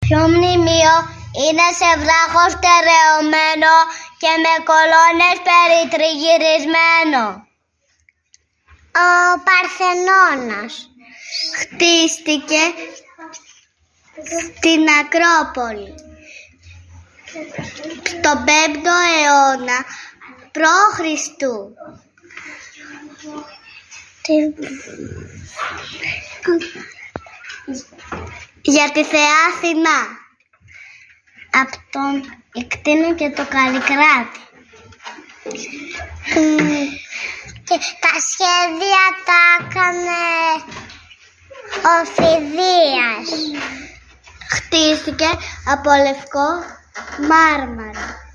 Ποιο μνημείο είναι σε βράχο στερεωμένο και με κολόνες περιτριγυρισμένο? Ο Παρθενώνας. Χτίστηκε στην Ακρόπολη στον 5ο αιώνα π.Χ. Για τη θεά Αθηνά, από τον Ικτίνο και το Καλλικράτη. Και τα σχέδια τα έκανε ο Φιδίας. Χτίστηκε από λευκό μάρμαρο.